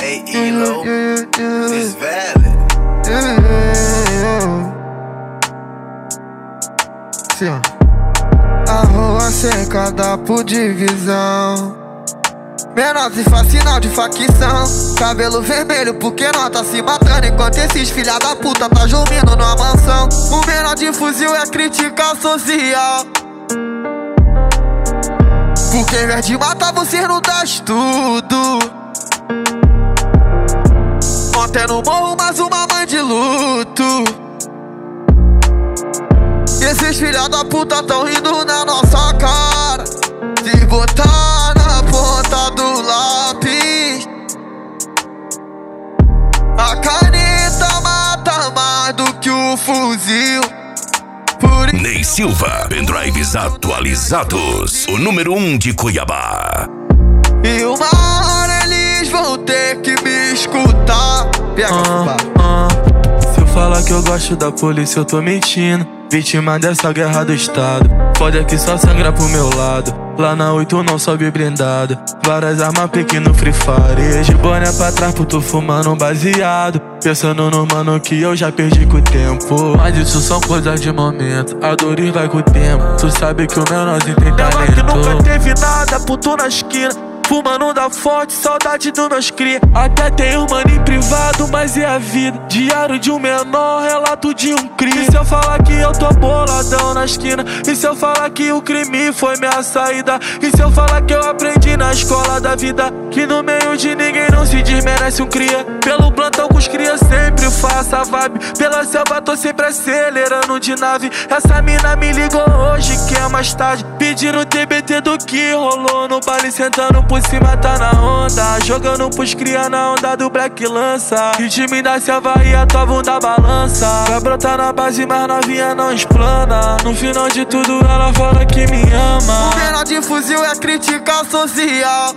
Hey, Elo, this valid. Sim, ó. A rua cercada por divisão. Menores faz sinal de facção. Cabelo vermelho porque nós tá se matando, enquanto esses filha da puta tá dormindo numa mansão. O menor de fuzil é crítica social, porque em vez de matar você não dá estudo. Ontem no morro mais uma mãe de luto. Esses filha da puta tão rindo na nossa cara. Se botar na ponta do lápis, a caneta mata mais do que o fuzil. Ney Silva, pendrives atualizados, o número 1 de Cuiabá. E uma hora eles vão ter que me escutar. Se eu falar que eu gosto da polícia, eu tô mentindo. Vítima dessa guerra do estado. Foda que só sangra pro meu lado. Lá na 8 não sobe blindado. Várias armas pique no Free Fire. E de boné pra trás, puto fumando um baseado. Pensando no mano que eu já perdi com o tempo. Mas isso são coisas de momento. A dor vai com o tempo. Tu sabe que o menorzinho tem talento. Que nunca teve nada, puto na esquina. Fumando da forte, saudade dos meus cria. Até tem um mano em privado, mas é a vida. Diário de um menor, relato de um crime. E se eu falar que eu tô boladão na esquina? E se eu falar que o crime foi minha saída? E se eu falar que eu aprendi na escola da vida que no meio de ninguém não se desmerece um cria? Pelo plantão com os cria sempre faço a vibe. Pela selva tô sempre acelerando de nave. Essa mina me ligou hoje que é mais tarde, pedindo TBT do que rolou no baile, sentando por cima tá na onda, jogando pros cria na onda do Black Lança. Ritmo da selva e a tua bunda balança. Vai brotar na base, mas novinha não explana. No final de tudo ela fala que me ama. O menor de fuzil é crítica social,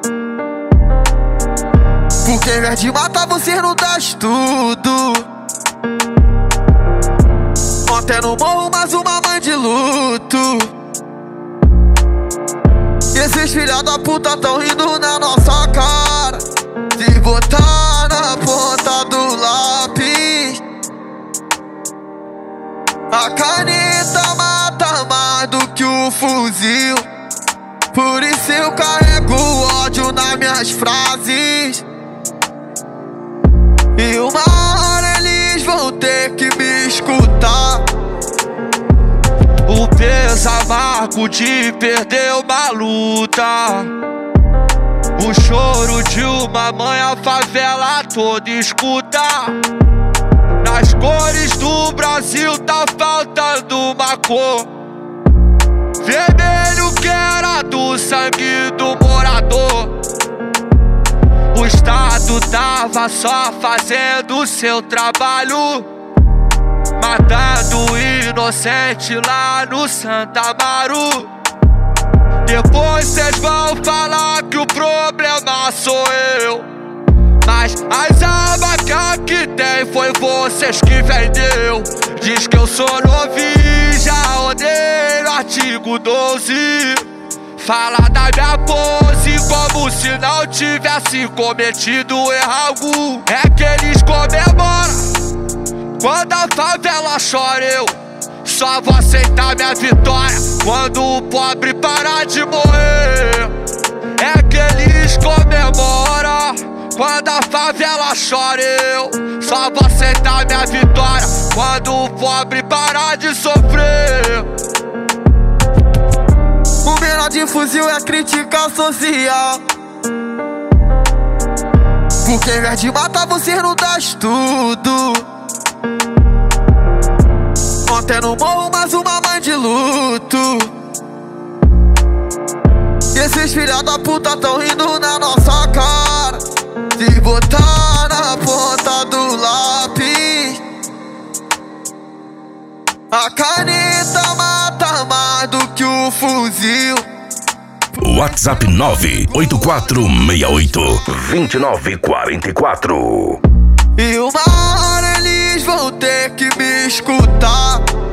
porque em vez de matar você não dá estudo. Ontem no morro mais uma mãe de luto. Esses filha da puta tão rindo na nossa cara. Se botar na ponta do lápis, a caneta mata mais do que o fuzil. Por isso eu carrego ódio nas minhas frases. E uma hora eles vão ter que me escutar. O peso amargo de perder uma luta, o choro de uma mãe a favela toda escuta. Nas cores do Brasil tá faltando uma cor. Vermelho que era do sangue do morador. O Estado tava só fazendo o seu trabalho, matando inocente lá no Santa Amaro. Depois cês vão falar que o problema sou eu, mas as armas que aqui tem foi vocês que vendeu. Diz que eu sou novinho, já odeio o artigo 12. Fala da minha pose como se não tivesse cometido erro algum. É que eles comemoram quando a favela chora, eu só vou aceitar minha vitória quando o pobre parar de morrer. É que eles comemoram quando a favela chora, eu só vou aceitar minha vitória quando o pobre parar de sofrer. O menor de fuzil é crítica social, porque em vez de matar você não dá estudo. Ontem no morro mais uma mãe de luto. Esses filha da puta tão rindo na nossa cara. Se botar na ponta do lápis, a caneta mata mais do que o fuzil. WhatsApp 98468-2944. E uma hora eles vão ter que me escutar.